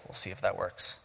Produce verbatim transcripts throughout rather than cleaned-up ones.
We'll see if that works.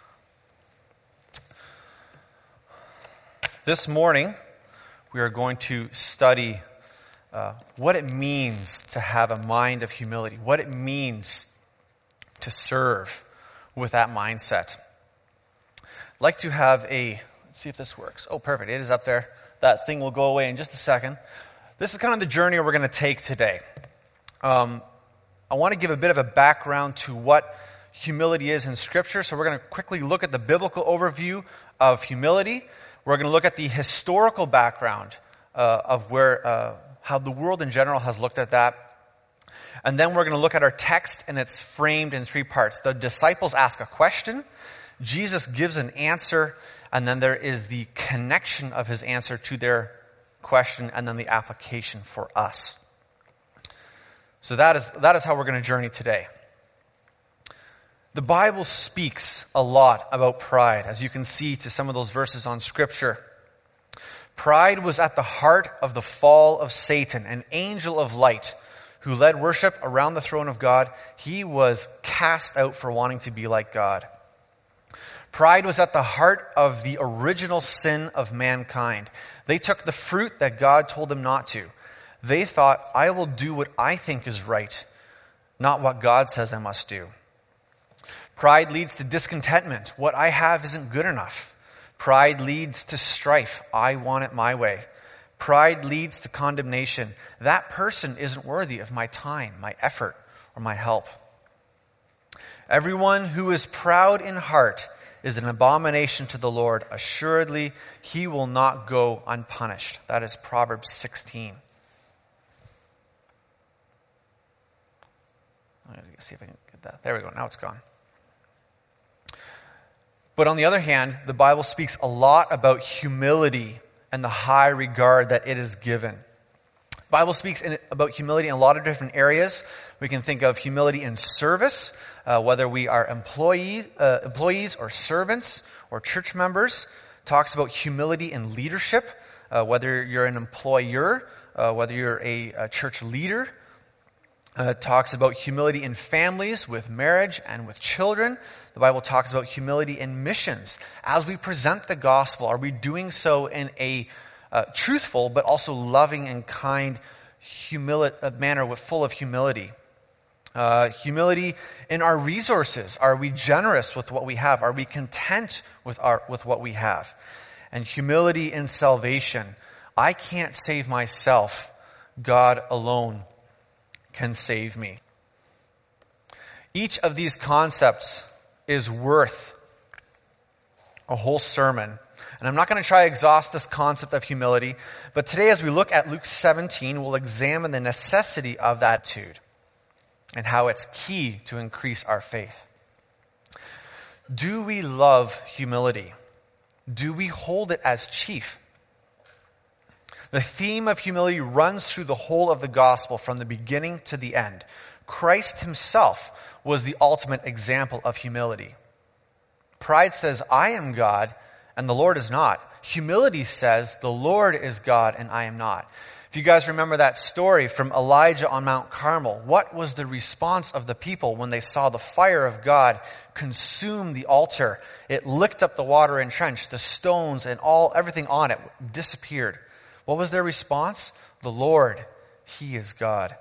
This morning, we are going to study uh, what it means to have a mind of humility, what it means to serve with that mindset. I'd like to have a, let's see if this works. Oh, perfect. It is up there. That thing will go away in just a second. This is kind of the journey we're going to take today. Um, I want to give a bit of a background to what humility is in Scripture. So we're going to quickly look at the biblical overview of humility. We're going to look at the historical background uh, of where uh, how the world in general has looked at that. And then we're going to look at our text, and it's framed in three parts. The disciples ask a question, Jesus gives an answer, and then there is the connection of his answer to their question, and then the application for us. So that is that is how we're going to journey today. The Bible speaks a lot about pride, as you can see to some of those verses on Scripture. Pride was at the heart of the fall of Satan, an angel of light who led worship around the throne of God. He was cast out for wanting to be like God. Pride was at the heart of the original sin of mankind. They took the fruit that God told them not to. They thought, I will do what I think is right, not what God says I must do. Pride leads to discontentment. What I have isn't good enough. Pride leads to strife. I want it my way. Pride leads to condemnation. That person isn't worthy of my time, my effort, or my help. Everyone who is proud in heart is an abomination to the Lord. Assuredly, he will not go unpunished. That is Proverbs sixteen. Let's see if I can get that. There we go. Now it's gone. But on the other hand, the Bible speaks a lot about humility and the high regard that it is given. The Bible speaks in, about humility in a lot of different areas. We can think of humility in service, uh, whether we are employees, uh, employees or servants or church members. It talks about humility in leadership, uh, whether you're an employer, uh, whether you're a, a church leader. Uh, it talks about humility in families, with marriage, and with children. The Bible talks about humility in missions. As we present the gospel, are we doing so in a uh, truthful but also loving and kind humili- uh, manner with full of humility? Uh, humility in our resources. Are we generous with what we have? Are we content with our with what we have? And humility in salvation. I can't save myself. God alone can save me. Each of these concepts is worth a whole sermon. And I'm not going to try to exhaust this concept of humility, but today as we look at Luke seventeen, we'll examine the necessity of that attitude and how it's key to increase our faith. Do we love humility? Do we hold it as chief? The theme of humility runs through the whole of the gospel from the beginning to the end. Christ himself was the ultimate example of humility. Pride says, I am God, and the Lord is not. Humility says, the Lord is God, and I am not. If you guys remember that story from Elijah on Mount Carmel, what was the response of the people when they saw the fire of God consume the altar? It licked up the water and trench, the stones and all everything on it disappeared. What was their response? The Lord, he is God.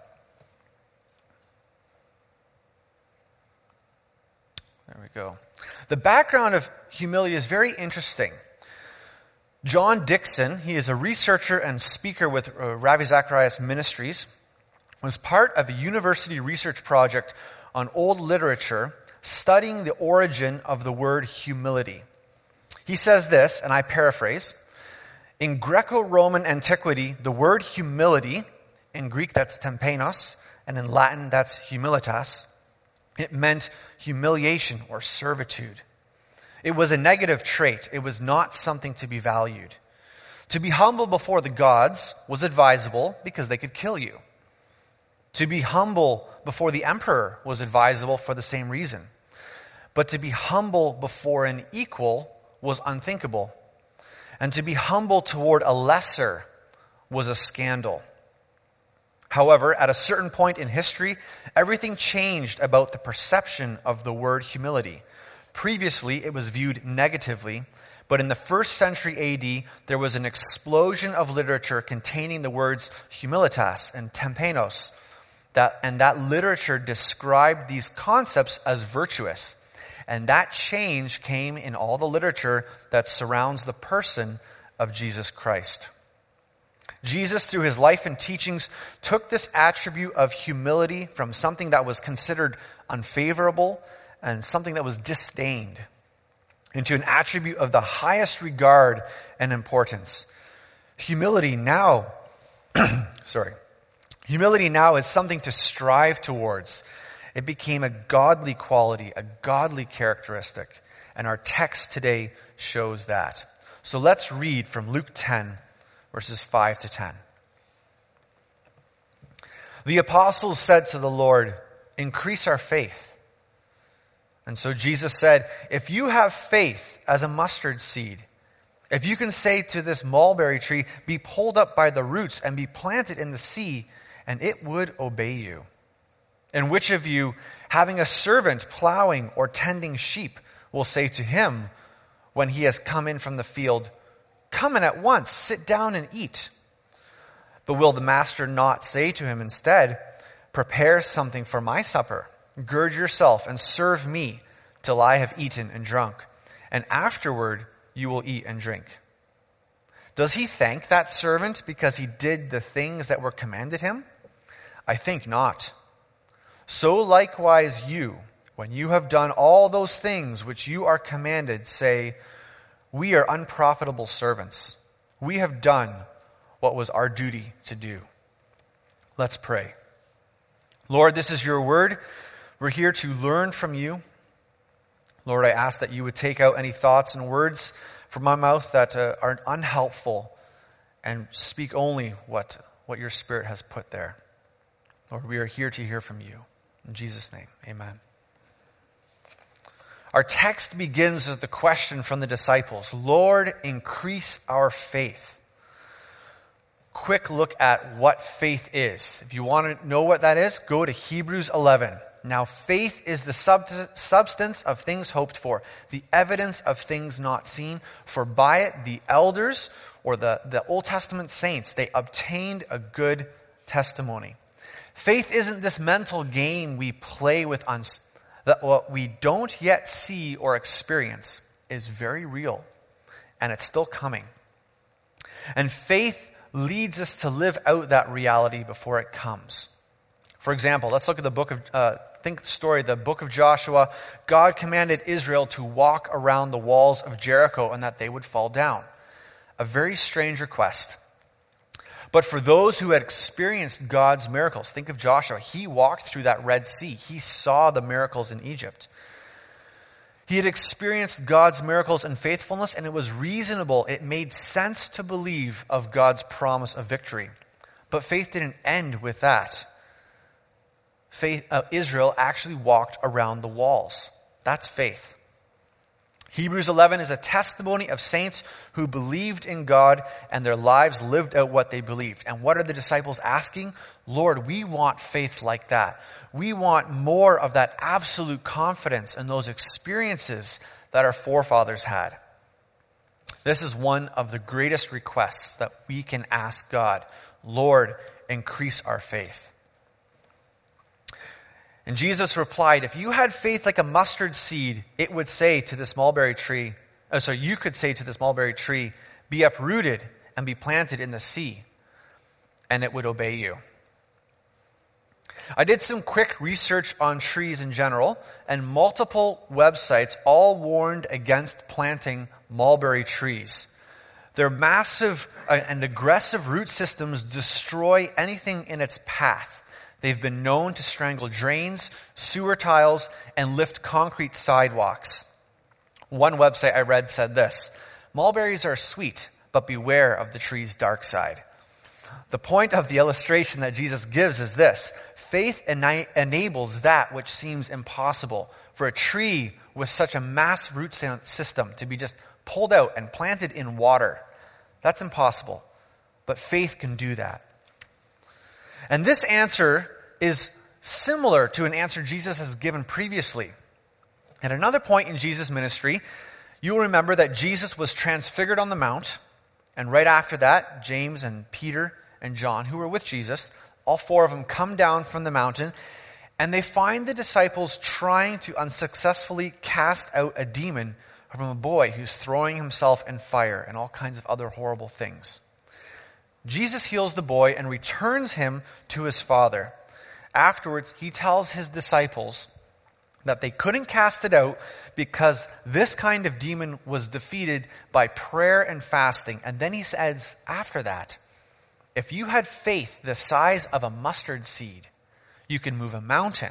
There we go. The background of humility is very interesting. John Dixon, he is a researcher and speaker with uh, Ravi Zacharias Ministries, was part of a university research project on old literature studying the origin of the word humility. He says this, and I paraphrase, in Greco-Roman antiquity, the word humility, in Greek that's tempenos, and in Latin that's humilitas, it meant humiliation or servitude. It was a negative trait. It was not something to be valued. To be humble before the gods was advisable because they could kill you. To be humble before the emperor was advisable for the same reason. But to be humble before an equal was unthinkable. And to be humble toward a lesser was a scandal. However, at a certain point in history, everything changed about the perception of the word humility. Previously, it was viewed negatively, but in the first century A D, there was an explosion of literature containing the words humilitas and tempenos, that, and that literature described these concepts as virtuous. And that change came in all the literature that surrounds the person of Jesus Christ. Jesus, through his life and teachings, took this attribute of humility from something that was considered unfavorable and something that was disdained into an attribute of the highest regard and importance. Humility now, sorry, humility now is something to strive towards. It became a godly quality, a godly characteristic, and our text today shows that. So let's read from Luke ten, verses five to ten. The apostles said to the Lord, "Increase our faith." And so Jesus said, "If you have faith as a mustard seed, if you can say to this mulberry tree, 'Be pulled up by the roots and be planted in the sea,' and it would obey you. And which of you, having a servant plowing or tending sheep, will say to him, when he has come in from the field, 'Come and at once sit down and eat'? But will the master not say to him instead, 'Prepare something for my supper, gird yourself and serve me till I have eaten and drunk, and afterward you will eat and drink'? Does he thank that servant because he did the things that were commanded him? I think not. So likewise you, when you have done all those things which you are commanded, say, 'We are unprofitable servants. We have done what was our duty to do.'" Let's pray. Lord, this is your word. We're here to learn from you. Lord, I ask that you would take out any thoughts and words from my mouth that uh, are unhelpful and speak only what, what your Spirit has put there. Lord, we are here to hear from you. In Jesus' name, amen. Our text begins with the question from the disciples, "Lord, increase our faith." Quick look at what faith is. If you want to know what that is, go to Hebrews eleven. Now faith is the sub- substance of things hoped for, the evidence of things not seen. For by it the elders, or the, the Old Testament saints, they obtained a good testimony. Faith isn't this mental game we play with uns- that what we don't yet see or experience is very real, and it's still coming. And faith leads us to live out that reality before it comes. For example, let's look at the book of, uh, think the story, the book of Joshua. God commanded Israel to walk around the walls of Jericho and that they would fall down. A very strange request. But for those who had experienced God's miracles, think of Joshua. He walked through that Red Sea. He saw the miracles in Egypt. He had experienced God's miracles and faithfulness, and it was reasonable. It made sense to believe of God's promise of victory. But faith didn't end with that. Faith, uh, Israel actually walked around the walls. That's faith. Hebrews eleven is a testimony of saints who believed in God and their lives lived out what they believed. And what are the disciples asking? Lord, we want faith like that. We want more of that absolute confidence in those experiences that our forefathers had. This is one of the greatest requests that we can ask God. Lord, increase our faith. And Jesus replied, if you had faith like a mustard seed, it would say to this mulberry tree, oh, so you could say to this mulberry tree, be uprooted and be planted in the sea, and it would obey you. I did some quick research on trees in general, and multiple websites all warned against planting mulberry trees. Their massive and aggressive root systems destroy anything in its path. They've been known to strangle drains, sewer tiles, and lift concrete sidewalks. One website I read said this, mulberries are sweet, but beware of the tree's dark side. The point of the illustration that Jesus gives is this. Faith ena- enables that which seems impossible. For a tree with such a massive root system to be just pulled out and planted in water, that's impossible. But faith can do that. And this answer is similar to an answer Jesus has given previously. At another point in Jesus' ministry, you will remember that Jesus was transfigured on the mount, and right after that, James and Peter and John, who were with Jesus, all four of them come down from the mountain, and they find the disciples trying to unsuccessfully cast out a demon from a boy who's throwing himself in fire and all kinds of other horrible things. Jesus heals the boy and returns him to his father. Afterwards, he tells his disciples that they couldn't cast it out because this kind of demon was defeated by prayer and fasting. And then he says after that, if you had faith the size of a mustard seed, you can move a mountain.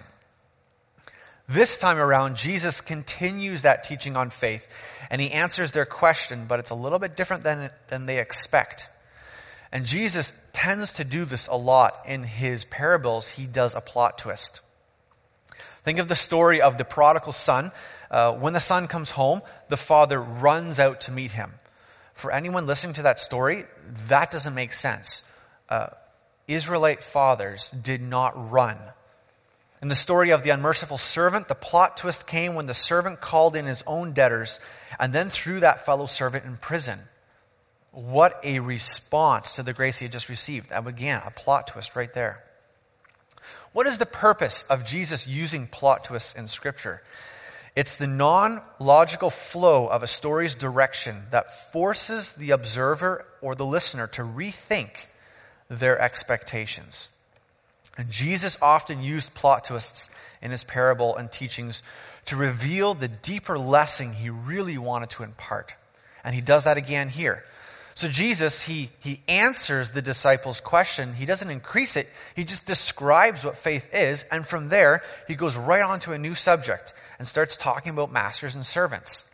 This time around, Jesus continues that teaching on faith, and he answers their question, but it's a little bit different than, than they expect. And Jesus tends to do this a lot. In his parables, he does a plot twist. Think of the story of the prodigal son. Uh, when the son comes home, the father runs out to meet him. For anyone listening to that story, that doesn't make sense. Uh, Israelite fathers did not run. In the story of the unmerciful servant, the plot twist came when the servant called in his own debtors and then threw that fellow servant in prison. What a response to the grace he had just received. And again, a plot twist right there. What is the purpose of Jesus using plot twists in Scripture? It's the non-logical flow of a story's direction that forces the observer or the listener to rethink their expectations. And Jesus often used plot twists in his parable and teachings to reveal the deeper lesson he really wanted to impart. And he does that again here. So Jesus, he, he answers the disciples' question. He doesn't increase it. He just describes what faith is. And from there, he goes right on to a new subject and starts talking about masters and servants.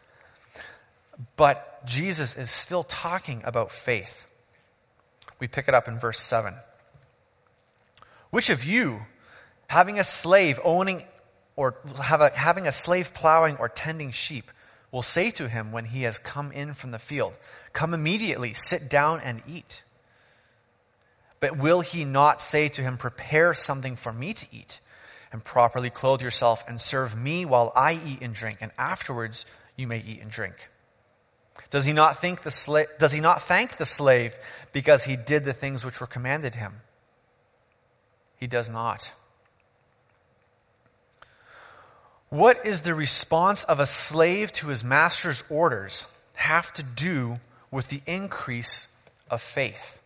But Jesus is still talking about faith. We pick it up in verse seven. Which of you, having a slave owning or have a, having a slave plowing or tending sheep, will say to him when he has come in from the field, come immediately, sit down and eat? But will he not say to him, prepare something for me to eat, and properly clothe yourself and serve me while I eat and drink, and afterwards you may eat and drink? Does he not think the sla- does he not thank the slave because he did the things which were commanded him? He does not. What is the response of a slave to his master's orders have to do with the increase of faith?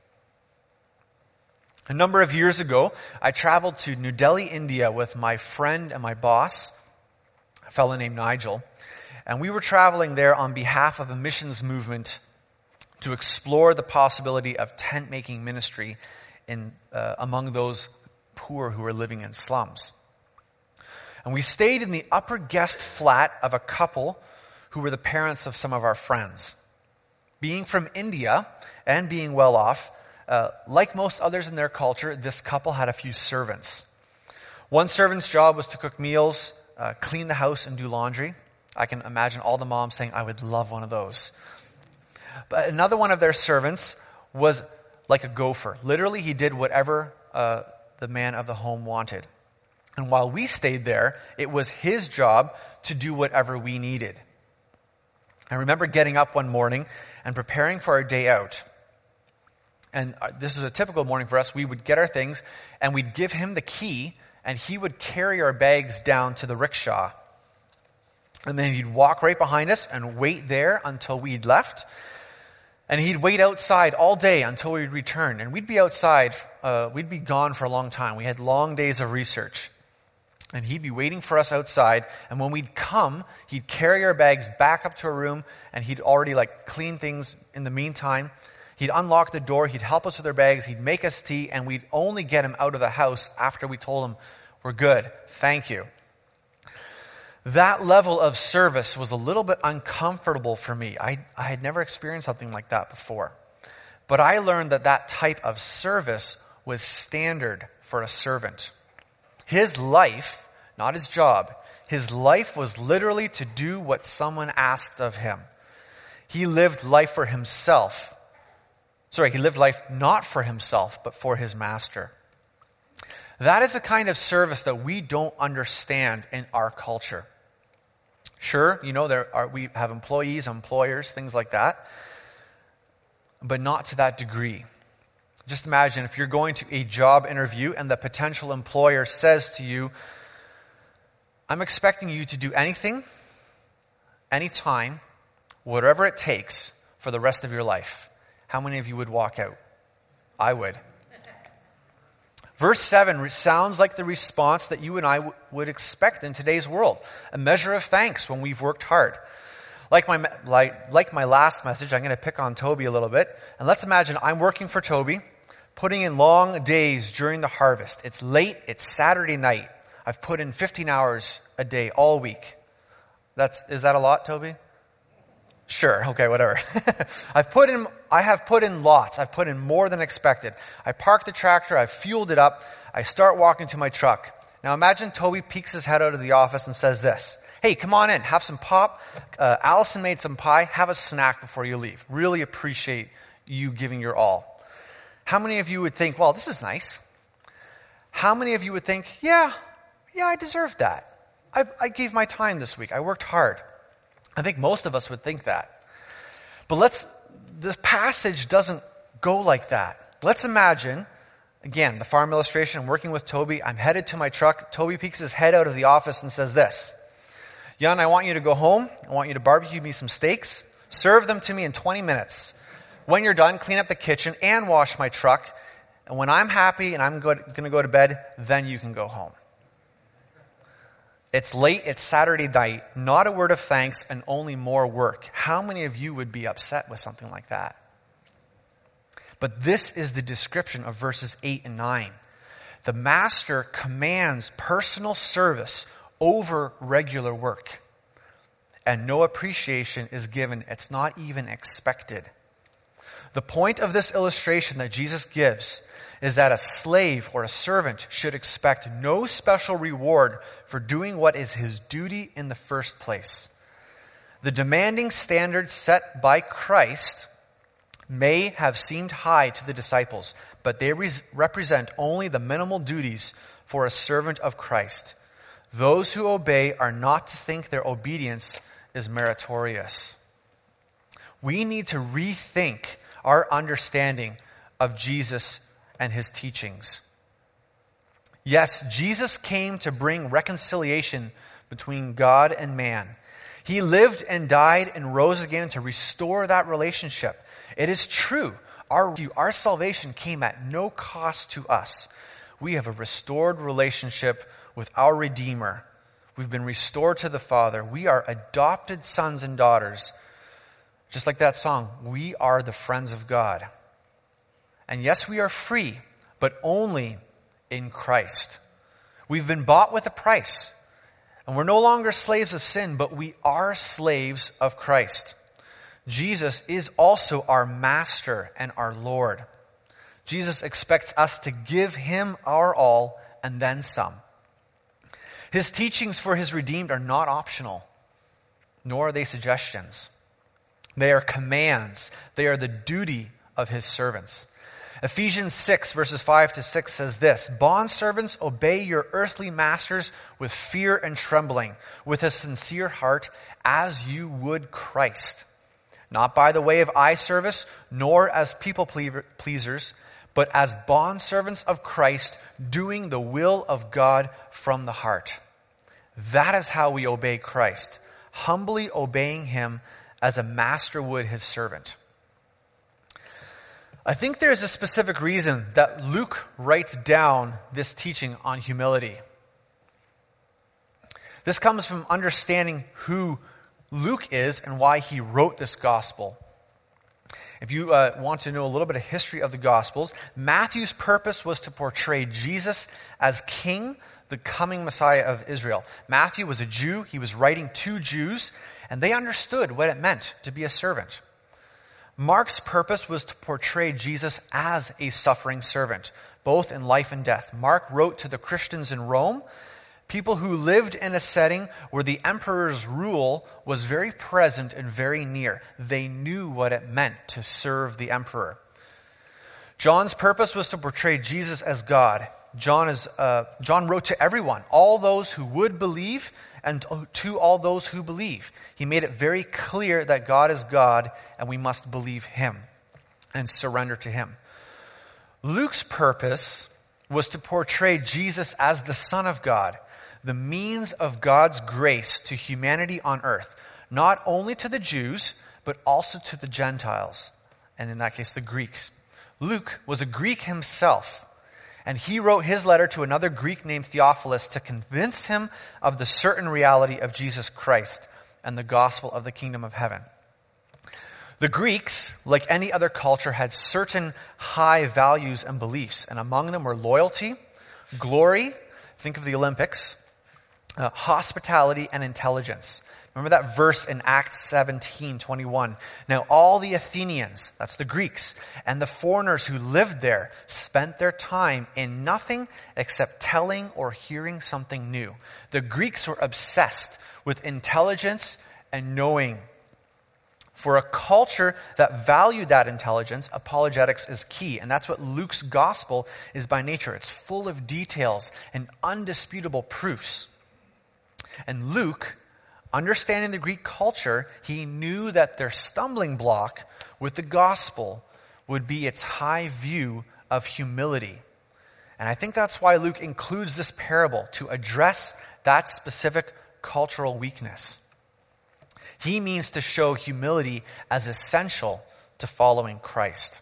A number of years ago, I traveled to New Delhi, India with my friend and my boss, a fellow named Nigel. And we were traveling there on behalf of a missions movement to explore the possibility of tent-making ministry in uh, among those poor who were living in slums. And we stayed in the upper guest flat of a couple who were the parents of some of our friends. Being from India and being well off, uh, like most others in their culture, this couple had a few servants. One servant's job was to cook meals, uh, clean the house, and do laundry. I can imagine all the moms saying, I would love one of those. But another one of their servants was like a gopher. Literally, he did whatever uh, the man of the home wanted. And while we stayed there, it was his job to do whatever we needed. I remember getting up one morning and preparing for our day out. And this was a typical morning for us. We would get our things and we'd give him the key and he would carry our bags down to the rickshaw. And then he'd walk right behind us and wait there until we'd left. And he'd wait outside all day until we'd return. And we'd be outside, uh, we'd be gone for a long time. We had long days of research. And he'd be waiting for us outside. And when we'd come, he'd carry our bags back up to our room. And he'd already like clean things in the meantime. He'd unlock the door. He'd help us with our bags. He'd make us tea. And we'd only get him out of the house after we told him, we're good. Thank you. That level of service was a little bit uncomfortable for me. I, I had never experienced something like that before. But I learned that that type of service was standard for a servant. His life, not his job, his life was literally to do what someone asked of him. He lived life for himself. Sorry, he lived life not for himself, but for his master. That is a kind of service that we don't understand in our culture. Sure, you know, there are, we have employees, employers, things like that, but not to that degree. Just imagine if you're going to a job interview and the potential employer says to you, I'm expecting you to do anything, anytime, whatever it takes for the rest of your life. How many of you would walk out? I would. Verse seven sounds like the response that you and I w- would expect in today's world. A measure of thanks when we've worked hard. Like my, like, like my last message, I'm going to pick on Toby a little bit. And let's imagine I'm working for Toby, putting in long days during the harvest. It's late, it's Saturday night. I've put in fifteen hours a day all week. That's, is that a lot, Toby? Sure, okay, whatever. I've put in, I have put in lots. I've put in more than expected. I parked the tractor, I've fueled it up, I start walking to my truck. Now imagine Toby peeks his head out of the office and says this, hey, come on in, have some pop. Uh, Allison made some pie, have a snack before you leave. Really appreciate you giving your all. How many of you would think, well, this is nice? How many of you would think, yeah, yeah, I deserved that. I, I gave my time this week. I worked hard. I think most of us would think that. But let's, the passage doesn't go like that. Let's imagine, again, the farm illustration, I'm working with Toby. I'm headed to my truck. Toby peeks his head out of the office and says this, Jan, I want you to go home. I want you to barbecue me some steaks. Serve them to me in twenty minutes. When you're done, clean up the kitchen and wash my truck. And when I'm happy and I'm going to go to bed, then you can go home. It's late, it's Saturday night, not a word of thanks and only more work. How many of you would be upset with something like that? But this is the description of verses eight and nine. The master commands personal service over regular work. And no appreciation is given. It's not even expected. The point of this illustration that Jesus gives is that a slave or a servant should expect no special reward for doing what is his duty in the first place. The demanding standards set by Christ may have seemed high to the disciples, but they res- represent only the minimal duties for a servant of Christ. Those who obey are not to think their obedience is meritorious. We need to rethink our understanding of Jesus and his teachings. Yes, Jesus came to bring reconciliation between God and man. He lived and died and rose again to restore that relationship. It is true. Our, our salvation came at no cost to us. We have a restored relationship with our Redeemer. We've been restored to the Father. We are adopted sons and daughters. Just like that song, we are the friends of God. And yes, we are free, but only in Christ. We've been bought with a price. And we're no longer slaves of sin, but we are slaves of Christ. Jesus is also our master and our Lord. Jesus expects us to give him our all and then some. His teachings for his redeemed are not optional, nor are they suggestions. They are commands. They are the duty of his servants. Ephesians six, verses five to six says this, Bondservants, obey your earthly masters with fear and trembling, with a sincere heart, as you would Christ. Not by the way of eye service, nor as people pleasers, but as bondservants of Christ, doing the will of God from the heart. That is how we obey Christ, humbly obeying him as a master would his servant. I think there's a specific reason that Luke writes down this teaching on humility. This comes from understanding who Luke is and why he wrote this gospel. If you uh, want to know a little bit of history of the Gospels, Matthew's purpose was to portray Jesus as king, the coming Messiah of Israel. Matthew was a Jew. He was writing to Jews, and they understood what it meant to be a servant. Mark's purpose was to portray Jesus as a suffering servant, both in life and death. Mark wrote to the Christians in Rome, people who lived in a setting where the emperor's rule was very present and very near. They knew what it meant to serve the emperor. John's purpose was to portray Jesus as God. John is uh, John wrote to everyone, all those who would believe and to all those who believe. He made it very clear that God is God and we must believe him and surrender to him. Luke's purpose was to portray Jesus as the Son of God, the means of God's grace to humanity on earth, not only to the Jews, but also to the Gentiles, and in that case, the Greeks. Luke was a Greek himself, and he wrote his letter to another Greek named Theophilus to convince him of the certain reality of Jesus Christ and the gospel of the kingdom of heaven. The Greeks, like any other culture, had certain high values and beliefs, and among them were loyalty, glory, think of the Olympics, uh, hospitality, and intelligence. Remember that verse in Acts seventeen twenty-one. Now all the Athenians, that's the Greeks, and the foreigners who lived there spent their time in nothing except telling or hearing something new. The Greeks were obsessed with intelligence and knowing. For a culture that valued that intelligence, apologetics is key. And that's what Luke's gospel is by nature. It's full of details and undisputable proofs. And Luke, understanding the Greek culture, he knew that their stumbling block with the gospel would be its high view of humility. And I think that's why Luke includes this parable, to address that specific cultural weakness. He means to show humility as essential to following Christ.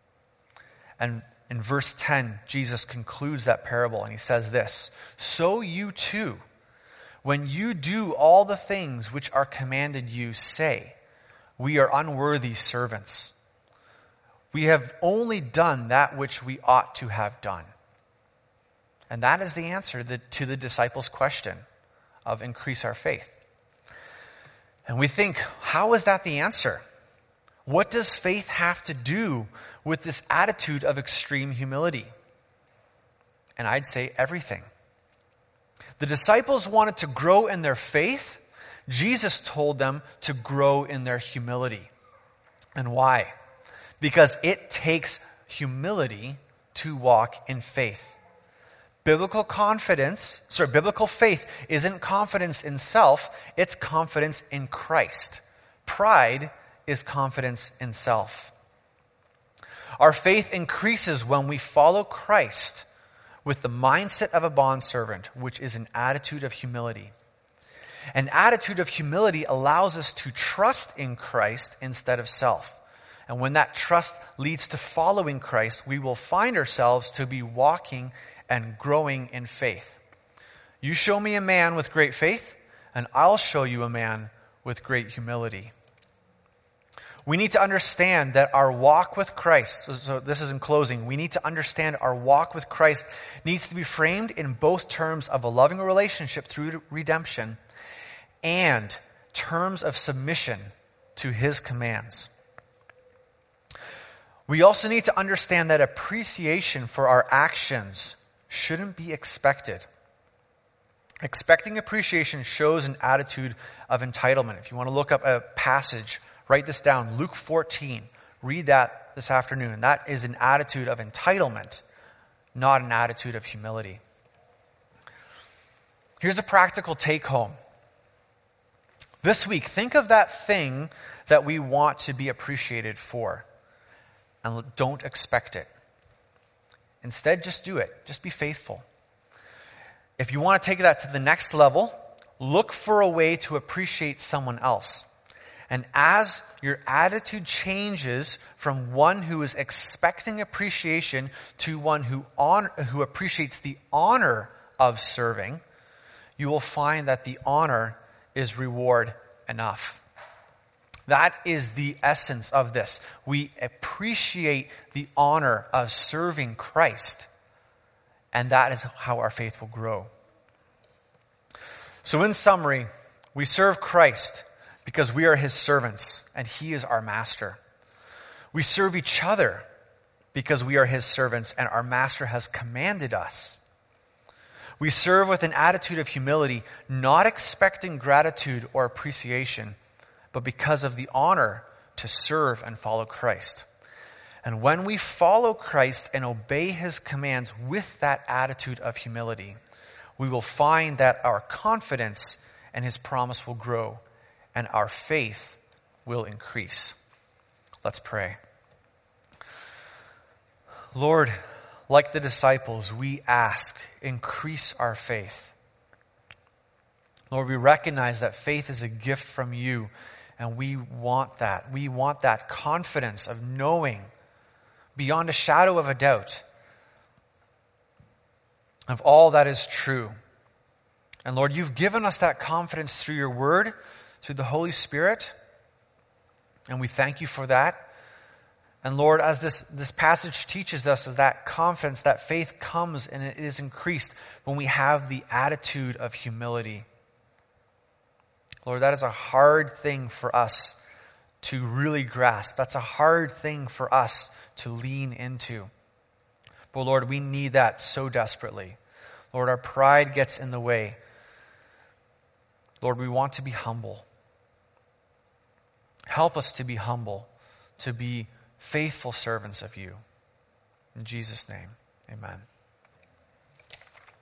And in verse ten, Jesus concludes that parable and he says this, "So you too, when you do all the things which are commanded you, say, 'We are unworthy servants. We have only done that which we ought to have done.'" And that is the answer to the disciples' question of increase our faith. And we think, how is that the answer? What does faith have to do with this attitude of extreme humility? And I'd say everything. The disciples wanted to grow in their faith. Jesus told them to grow in their humility. And why? Because it takes humility to walk in faith. Biblical confidence, sorry, biblical faith isn't confidence in self, it's confidence in Christ. Pride is confidence in self. Our faith increases when we follow Christ with the mindset of a bondservant, which is an attitude of humility. An attitude of humility allows us to trust in Christ instead of self. And when that trust leads to following Christ, we will find ourselves to be walking and growing in faith. You show me a man with great faith, and I'll show you a man with great humility. We need to understand that our walk with Christ, so this is in closing, we need to understand our walk with Christ needs to be framed in both terms of a loving relationship through redemption and terms of submission to his commands. We also need to understand that appreciation for our actions shouldn't be expected. Expecting appreciation shows an attitude of entitlement. If you want to look up a passage, write this down. Luke fourteen. Read that this afternoon. That is an attitude of entitlement, not an attitude of humility. Here's a practical take home. This week, think of that thing that we want to be appreciated for, and don't expect it. Instead, just do it. Just be faithful. If you want to take that to the next level, look for a way to appreciate someone else. And as your attitude changes from one who is expecting appreciation to one who honor, who appreciates the honor of serving, you will find that the honor is reward enough. That is the essence of this. We appreciate the honor of serving Christ, and that is how our faith will grow. So in summary, we serve Christ because we are his servants and he is our master. We serve each other because we are his servants and our master has commanded us. We serve with an attitude of humility, not expecting gratitude or appreciation, but because of the honor to serve and follow Christ. And when we follow Christ and obey his commands with that attitude of humility, we will find that our confidence and his promise will grow and our faith will increase. Let's pray. Lord, like the disciples, we ask, increase our faith. Lord, we recognize that faith is a gift from you, and we want that. We want that confidence of knowing beyond a shadow of a doubt of all that is true. And Lord, you've given us that confidence through your word, through the Holy Spirit, and we thank you for that. And Lord, as this, this passage teaches us, is that confidence, that faith comes and it is increased when we have the attitude of humility. Lord, that is a hard thing for us to really grasp. That's a hard thing for us to lean into. But Lord, we need that so desperately. Lord, our pride gets in the way. Lord, we want to be humble. Help us to be humble, to be faithful servants of you. In Jesus' name, amen.